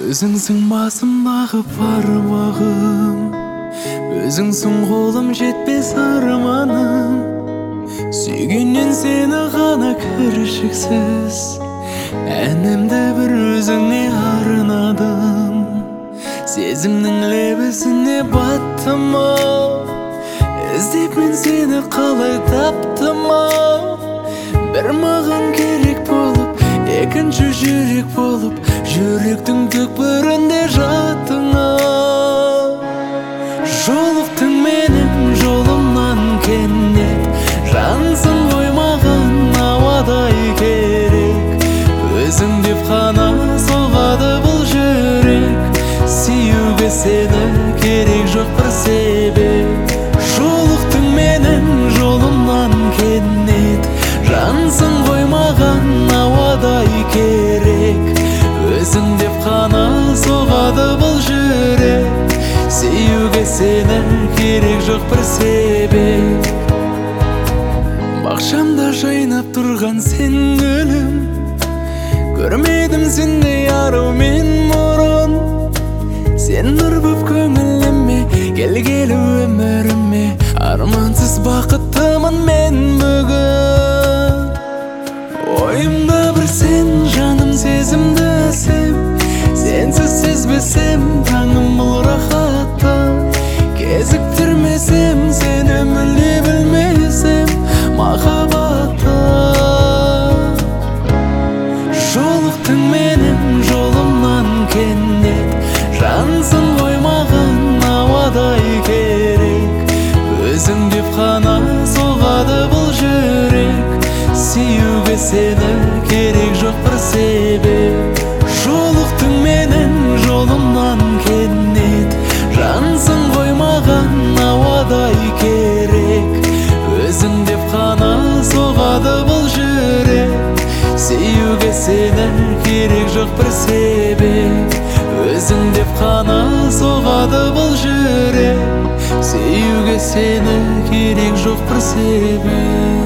Өзіңсің басымдағы пармағым, өзіңсің қолым жетпес арманым. Сүйгеннен сені ғана кіршіксіз, әнімді бір өзіңе арнадым. Сезімнің лебізіне баттым-ау, іздеп мен сені қалай таптым-ау. Бір маған керек болып, екінші жүрек болып, жүректің түкпірінде жаттың-ау. Жолықтың менің жолымнан кенет, жансың ғой маған ауадай керек. Өзің деп қана соғады бұл жүрек, сүюге сені керек жоқ бір себеп. Жолықтың менің жолымнан кенет, жансың ғой маған ауадай керек. Өзің деп қана соғады бұл жүрек, сүюге сені керек жоқ бір себеп. Бақшамда жайнап тұрған сен гүлім, көрмедім сендей арумен мұрын. Сен нұр боп көңіліме келгелі өміріме, армансыз бақыттымын мен бүгін. Ойымда бір сен, жаным сезімді сен, сенсіз сезбесем таңым бұл рахатта. Кезіктірмесем сені мүлде білмесем махаббатта. Жолықтың менің жолымнан кенет, жансың ғой маған ауадай керек. Өзің деп қана соғады бұл жүрек, сүюге сені керек жоқ бір себеп. Жолықтың менің жолымнан кенет, жансың ғой маған ауадай керек. Өзің деп қана соғады бұл жүрек, сүюге сені керек жоқ бір себеп. Өзің деп қана соғады бұл жүрек, сүюге сені керек жоқ бір себеп.